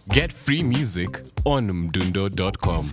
Get free music on mdundo.com.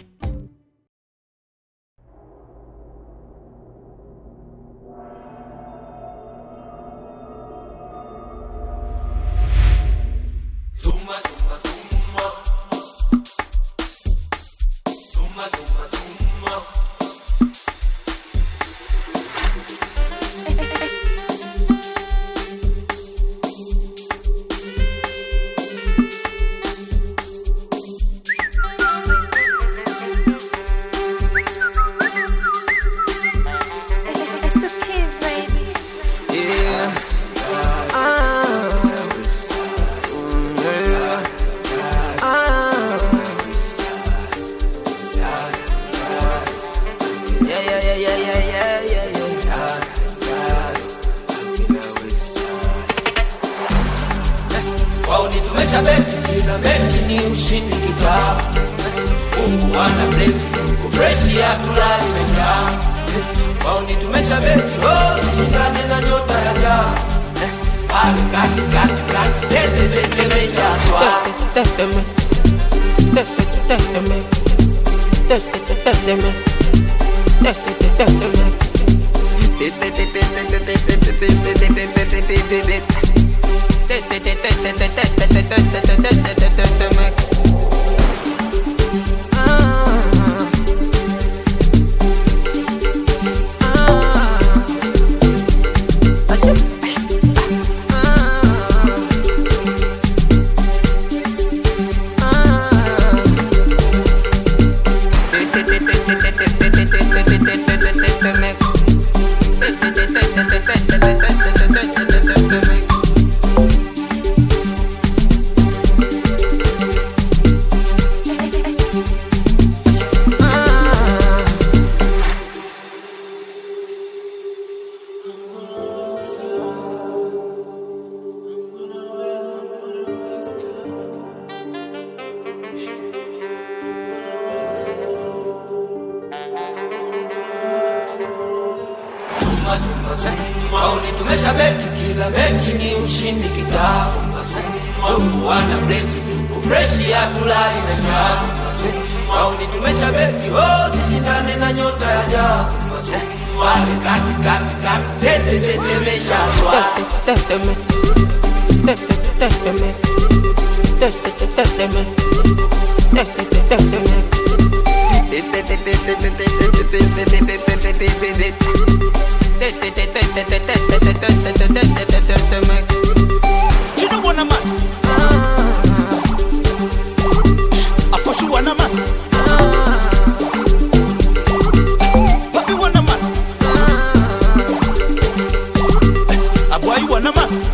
Tumesha beti kila mechi ni ushindi kitaa. Mungu ana bless fresh ya tulali meja. Wauni tumesha beti shindane na nyota ya jaa. Pale kati tete meja swa. Wauni tumesha beti kila mechi ni ushindi kitaa. Mungu ana bless fresh ya tulali meja. Wauni tumesha beti shindane na nyota ya jaa. Pale kati tete meja swa. Chino wana man Aposhu wana man Papi wana man Abwai wana man